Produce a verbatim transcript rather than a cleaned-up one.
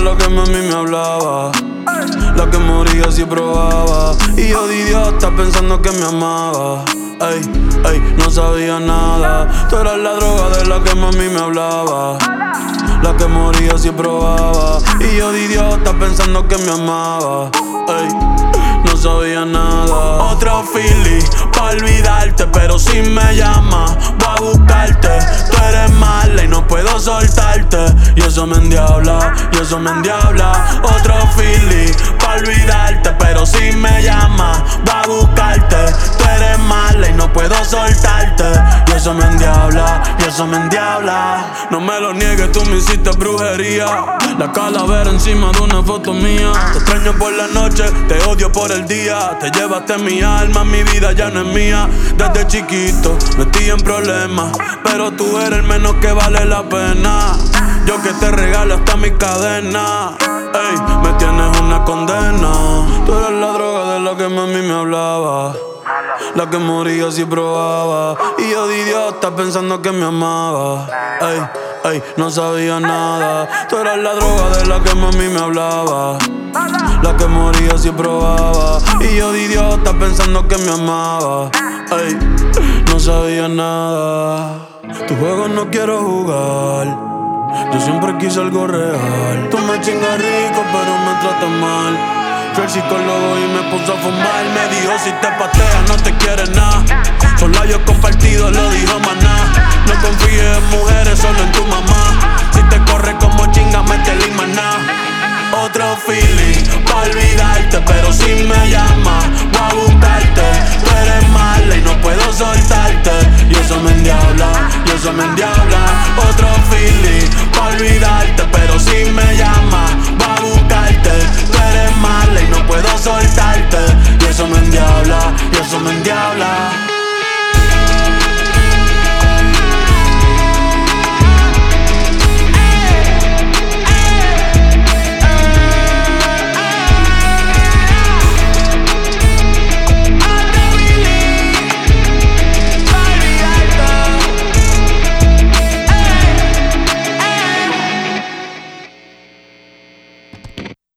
la que mami me hablaba, la que moría si probaba. Y yo de idiota pensando que me amaba. Ey, ey, no sabía nada. Tú eras la droga de la que mami me hablaba, la que moría si probaba. Y yo de idiota pensando que me amaba. Ey, no sabía nada. Otro feeling pa' olvidarte, pero si me llamas voy a buscarte. Tú eres mala y no puedo soltarte, y eso me endiabla, y eso me endiabla. Otro feeling pa' olvidarte, pero si me llamas voy a buscarte. Tú eres mala y no puedo soltarte, y eso me endiabla, y eso me endiabla. No me lo niegues, tú me hiciste brujería. La calavera encima de una foto mía. Te extraño por la noche, te odio por el día. Te llevaste mi alma, mi vida ya no es mía. Desde chiquito metí en problemas, pero tú eres el menos que vale la pena. Yo que te regalo hasta mi cadena. Ey, me tienes una condena. Tú eres la droga de la que mami me hablaba, la que moría si probaba. Y yo de idiota pensando que me amaba. Ey, ey, no sabía nada. Tú eras la droga de la que mami me hablaba, la que moría si probaba. Y yo de idiota pensando que me amaba. Ey, no sabía nada. Tu juego no quiero jugar. Yo siempre quise algo real. Tú me chingas rico pero me tratas mal. Fui al psicólogo y me puso a fumar. Me dijo si te pateas no te quieres nada. Son labios compartidos, lo dijo maná. No confíes en mujeres, solo en tu mamá. Si te corre como chinga, métele y maná. Otro feeling pa' olvidarte, pero si me llamas voy a buscarte. Tú eres mala y no puedo soltarte, y eso me endiabla, y eso me endiabla. Otro feeling pa' olvidarte.